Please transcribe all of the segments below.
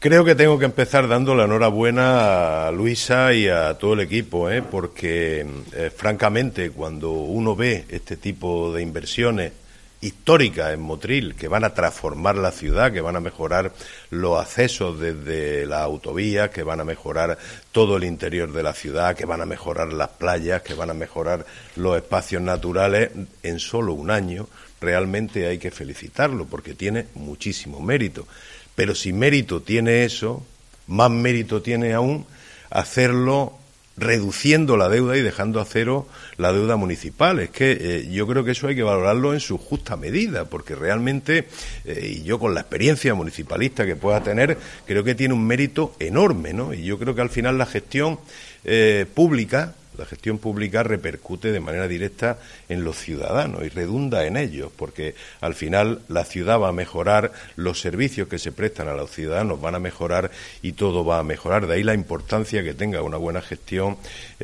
Creo que tengo que empezar dando la enhorabuena a Luisa y a todo el equipo, porque francamente cuando uno ve este tipo de inversiones históricas en Motril, que van a transformar la ciudad, que van a mejorar los accesos desde las autovías, que van a mejorar todo el interior de la ciudad, que van a mejorar las playas, que van a mejorar los espacios naturales en solo un año, realmente hay que felicitarlo porque tiene muchísimo mérito. Pero si mérito tiene eso, más mérito tiene aún hacerlo reduciendo la deuda y dejando a cero la deuda municipal. Es que yo creo que eso hay que valorarlo en su justa medida, porque realmente, y yo con la experiencia municipalista que pueda tener, creo que tiene un mérito enorme, ¿no? Y yo creo que al final la gestión pública repercute de manera directa en los ciudadanos y redunda en ellos, porque al final la ciudad va a mejorar, los servicios que se prestan a los ciudadanos van a mejorar y todo va a mejorar. De ahí la importancia que tenga una buena gestión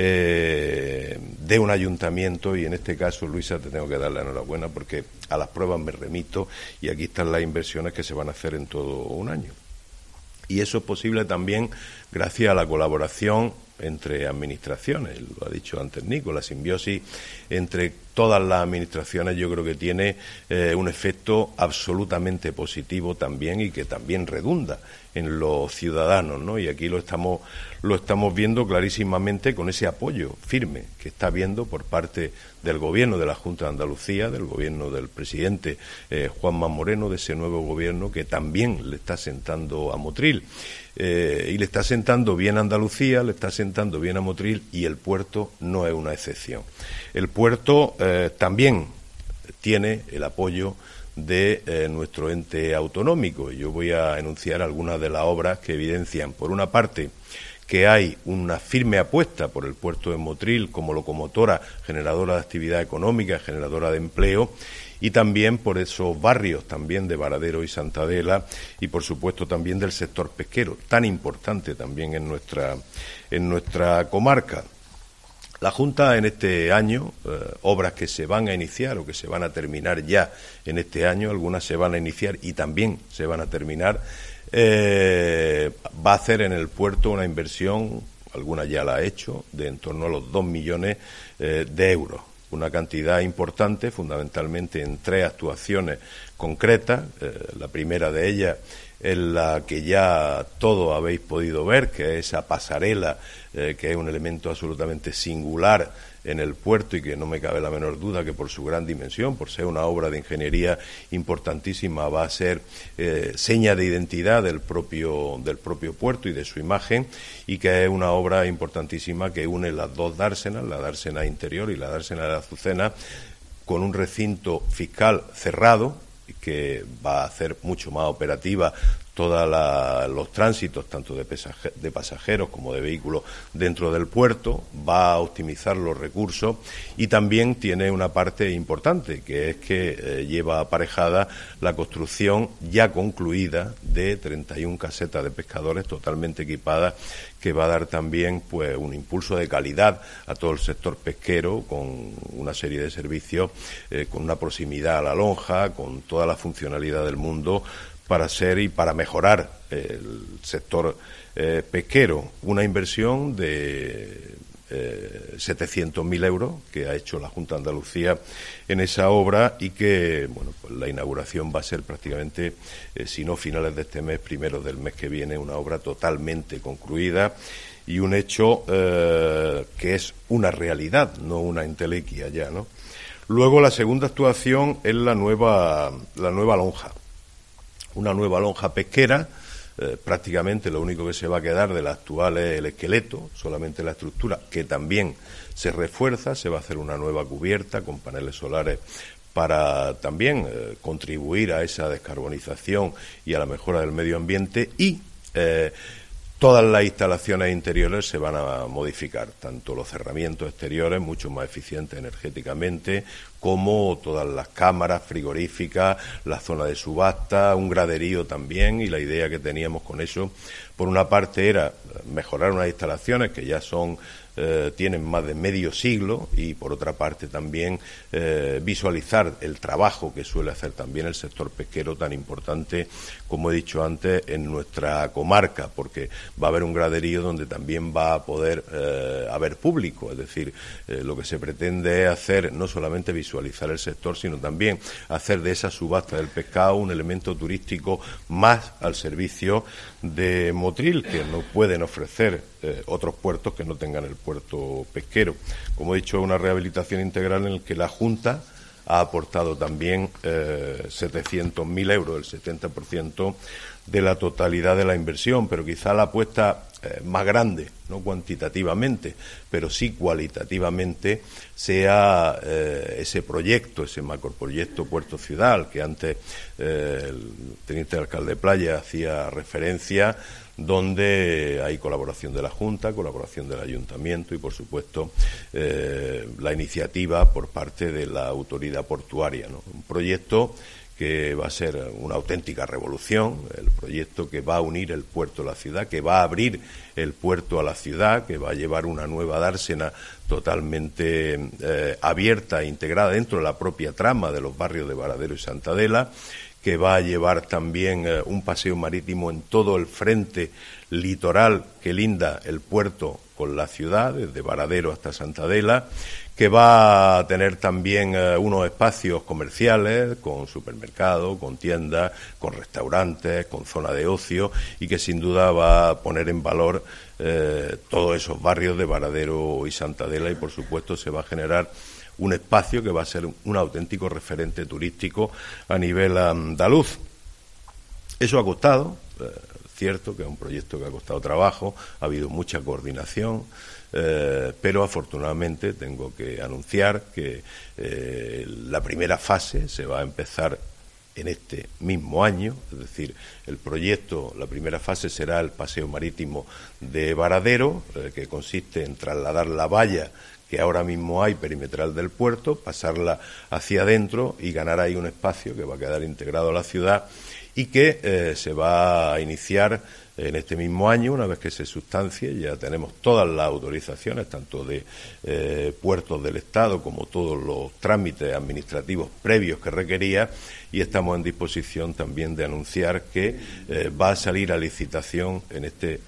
de un ayuntamiento, y en este caso, Luisa, te tengo que dar la enhorabuena porque a las pruebas me remito y aquí están las inversiones que se van a hacer en todo un año. Y eso es posible también gracias a la colaboración entre administraciones, lo ha dicho antes Nico, la simbiosis entre todas las administraciones yo creo que tiene un efecto absolutamente positivo también y que también redunda en los ciudadanos, ¿no? Y aquí lo estamos viendo clarísimamente con ese apoyo firme que está habiendo por parte del Gobierno de la Junta de Andalucía, del Gobierno del presidente Juanma Moreno, de ese nuevo Gobierno que también le está sentando a Motril. Y le está sentando bien a Andalucía, le está sentando bien a Motril, y el puerto no es una excepción. El puerto también tiene el apoyo de nuestro ente autonómico. Yo voy a enunciar algunas de las obras que evidencian, por una parte, que hay una firme apuesta por el puerto de Motril como locomotora generadora de actividad económica, generadora de empleo, y también por esos barrios también de Varadero y Santa Adela, y por supuesto también del sector pesquero, tan importante también en nuestra comarca. La Junta en este año, obras que se van a iniciar o que se van a terminar ya en este año, algunas se van a iniciar y también se van a terminar, va a hacer en el puerto una inversión, alguna ya la ha hecho, de en torno a los 2 millones de euros. Una cantidad importante, fundamentalmente en 3 actuaciones concretas. La primera de ellas es la que ya todos habéis podido ver, que es esa pasarela, que es un elemento absolutamente singular en el puerto y que no me cabe la menor duda que por su gran dimensión, por ser una obra de ingeniería importantísima, va a ser seña de identidad del propio puerto y de su imagen, y que es una obra importantísima que une las dos dársenas, la dársena interior y la dársena de la Azucena, con un recinto fiscal cerrado que va a hacer mucho más operativa todos los tránsitos, tanto de pasajeros como de vehículos dentro del puerto, va a optimizar los recursos y también tiene una parte importante, que es que lleva aparejada la construcción ya concluida de 31 casetas de pescadores totalmente equipadas, que va a dar también pues un impulso de calidad a todo el sector pesquero, con una serie de servicios, con una proximidad a la lonja, con toda la funcionalidad del mundo, para ser y para mejorar el sector pesquero. Una inversión de 700.000 euros que ha hecho la Junta de Andalucía en esa obra, y que bueno, pues la inauguración va a ser prácticamente, si no finales de este mes, primeros del mes que viene, una obra totalmente concluida y un hecho que es una realidad, no una entelequia ya, ¿no? Luego la segunda actuación es la nueva lonja. Una nueva lonja pesquera, prácticamente lo único que se va a quedar de la actual es el esqueleto, solamente la estructura, que también se refuerza, se va a hacer una nueva cubierta con paneles solares para también contribuir a esa descarbonización y a la mejora del medio ambiente, y todas las instalaciones interiores se van a modificar, tanto los cerramientos exteriores, mucho más eficientes energéticamente, como todas las cámaras frigoríficas, la zona de subasta, un graderío también, y la idea que teníamos con eso, por una parte, era mejorar unas instalaciones que ya tienen más de medio siglo, y por otra parte también visualizar el trabajo que suele hacer también el sector pesquero, tan importante, como he dicho antes, en nuestra comarca, porque va a haber un graderío donde también va a poder haber público, es decir, lo que se pretende es hacer no solamente visualizar el sector, sino también hacer de esa subasta del pescado un elemento turístico más al servicio de Motril, que no pueden ofrecer otros puertos que no tengan el puerto pesquero. Como he dicho, una rehabilitación integral en la que la Junta ha aportado también 700.000 euros, el 70% de la totalidad de la inversión, pero quizá la apuesta más grande, no cuantitativamente, pero sí cualitativamente, sea ese proyecto, ese macroproyecto Puerto Ciudad, al que antes el teniente alcalde de Playa hacía referencia, donde hay colaboración de la Junta, colaboración del Ayuntamiento y, por supuesto, la iniciativa por parte de la autoridad portuaria, ¿no? Un proyecto que va a ser una auténtica revolución, el proyecto que va a unir el puerto a la ciudad, que va a abrir el puerto a la ciudad, que va a llevar una nueva dársena totalmente abierta e integrada dentro de la propia trama de los barrios de Varadero y Santa Adela, que va a llevar también un paseo marítimo en todo el frente litoral que linda el puerto con la ciudad, desde Varadero hasta Santa Adela, que va a tener también unos espacios comerciales con supermercados, con tiendas, con restaurantes, con zona de ocio, y que sin duda va a poner en valor todos esos barrios de Varadero y Santa Adela, y por supuesto se va a generar un espacio que va a ser un auténtico referente turístico a nivel andaluz. Eso ha costado, cierto que es un proyecto que ha costado trabajo, ha habido mucha coordinación, pero afortunadamente tengo que anunciar que la primera fase se va a empezar en este mismo año, es decir, el proyecto, la primera fase será el paseo marítimo de Varadero, que consiste en trasladar la valla que ahora mismo hay perimetral del puerto, pasarla hacia adentro y ganar ahí un espacio que va a quedar integrado a la ciudad, y que se va a iniciar en este mismo año, una vez que se sustancie. Ya tenemos todas las autorizaciones, tanto de puertos del Estado como todos los trámites administrativos previos que requería, y estamos en disposición también de anunciar que va a salir a licitación en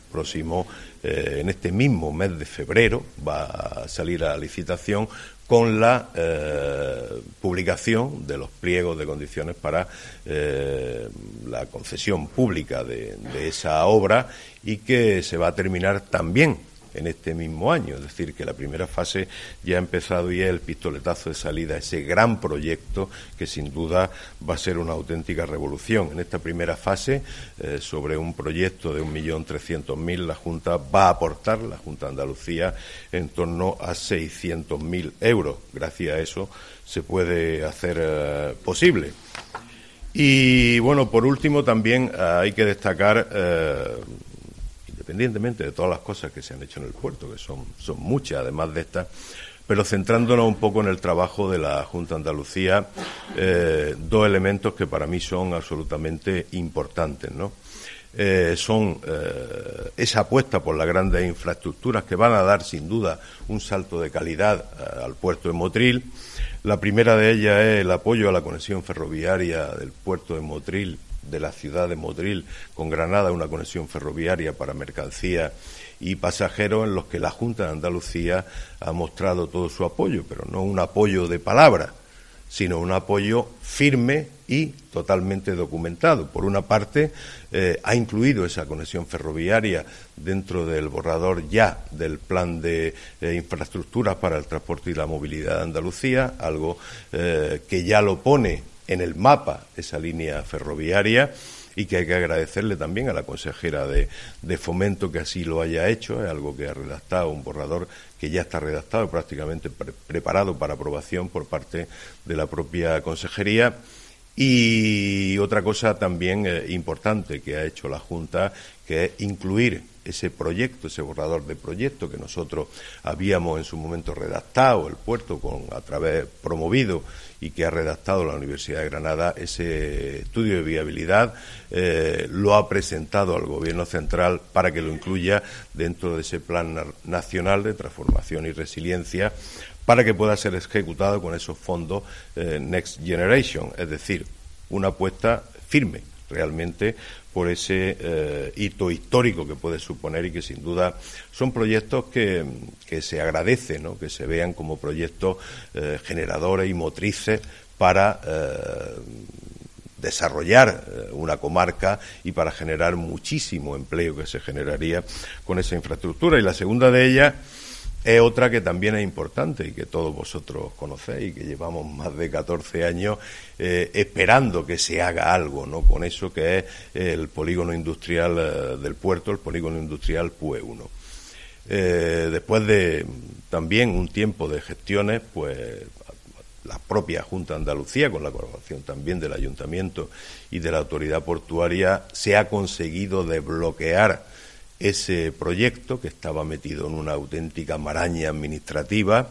este mismo mes de febrero, va a salir a licitación con la publicación de los pliegos de condiciones para la concesión pública de esa obra, y que se va a terminar también en este mismo año. Es decir, que la primera fase ya ha empezado y es el pistoletazo de salida a ese gran proyecto que sin duda va a ser una auténtica revolución. En esta primera fase, sobre un proyecto de 1.300.000, la Junta va a aportar, la Junta de Andalucía, en torno a 600.000 euros. Gracias a eso se puede hacer posible. Y bueno, por último también hay que destacar, independientemente de todas las cosas que se han hecho en el puerto, que son muchas además de estas, pero centrándonos un poco en el trabajo de la Junta de Andalucía, dos elementos que para mí son absolutamente importantes, ¿no? Son esa apuesta por las grandes infraestructuras que van a dar sin duda un salto de calidad al puerto de Motril. La primera de ellas es el apoyo a la conexión ferroviaria del puerto de Motril, de la ciudad de Motril con Granada, una conexión ferroviaria para mercancías y pasajeros, en los que la Junta de Andalucía ha mostrado todo su apoyo, pero no un apoyo de palabra, sino un apoyo firme y totalmente documentado. Por una parte, ha incluido esa conexión ferroviaria dentro del borrador ya del plan de infraestructuras para el transporte y la movilidad de Andalucía, algo que ya lo pone en el mapa esa línea ferroviaria, y que hay que agradecerle también a la consejera de Fomento que así lo haya hecho. Es algo que ha redactado, un borrador que ya está redactado, prácticamente preparado para aprobación por parte de la propia consejería. Y otra cosa también importante que ha hecho la Junta, que es incluir ese proyecto, ese borrador de proyecto que nosotros habíamos en su momento redactado, el puerto promovido y que ha redactado la Universidad de Granada, ese estudio de viabilidad lo ha presentado al Gobierno central para que lo incluya dentro de ese Plan Nacional de Transformación y Resiliencia, para que pueda ser ejecutado con esos fondos Next Generation, es decir, una apuesta firme realmente por ese hito histórico que puede suponer y que sin duda son proyectos que se agradecen, ¿no?, que se vean como proyectos generadores y motrices para desarrollar una comarca y para generar muchísimo empleo que se generaría con esa infraestructura. Y la segunda de ellas es otra que también es importante y que todos vosotros conocéis y que llevamos más de 14 años esperando que se haga algo, ¿no?, con eso que es el polígono industrial del puerto, el polígono industrial PUE 1. Después de también un tiempo de gestiones, pues la propia Junta de Andalucía, con la colaboración también del Ayuntamiento y de la Autoridad Portuaria, se ha conseguido desbloquear ese proyecto que estaba metido en una auténtica maraña administrativa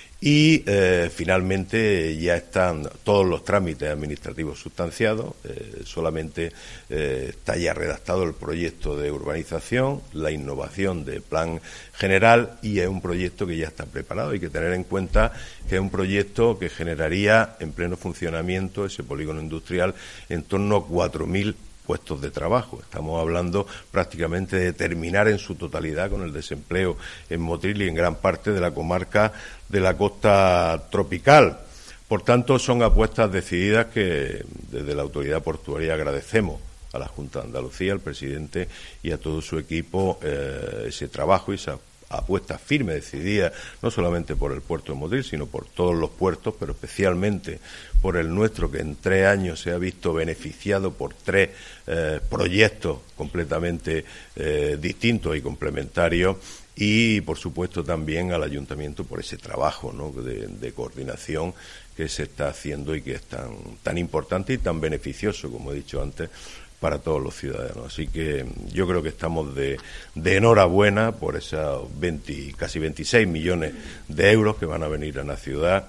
y finalmente ya están todos los trámites administrativos sustanciados, solamente está ya redactado el proyecto de urbanización, la innovación de plan general y es un proyecto que ya está preparado. Hay que tener en cuenta que es un proyecto que generaría en pleno funcionamiento ese polígono industrial en torno a 4.000 puestos de trabajo. Estamos hablando prácticamente de terminar en su totalidad con el desempleo en Motril y en gran parte de la comarca de la costa tropical. Por tanto, son apuestas decididas que desde la Autoridad Portuaria agradecemos a la Junta de Andalucía, al presidente y a todo su equipo ese trabajo y esa apuesta firme, decidida, no solamente por el puerto de Motril, sino por todos los puertos, pero especialmente por el nuestro, que en 3 años se ha visto beneficiado por 3 proyectos completamente distintos y complementarios, y por supuesto también al Ayuntamiento por ese trabajo, ¿no?, de coordinación que se está haciendo y que es tan importante y tan beneficioso, como he dicho antes, para todos los ciudadanos. Así que yo creo que estamos de enhorabuena por esos casi 26 millones de euros que van a venir a la ciudad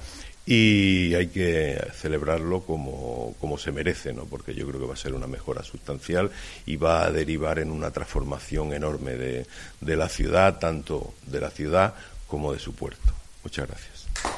y hay que celebrarlo como se merece, ¿no?, porque yo creo que va a ser una mejora sustancial y va a derivar en una transformación enorme de la ciudad, tanto de la ciudad como de su puerto. Muchas gracias.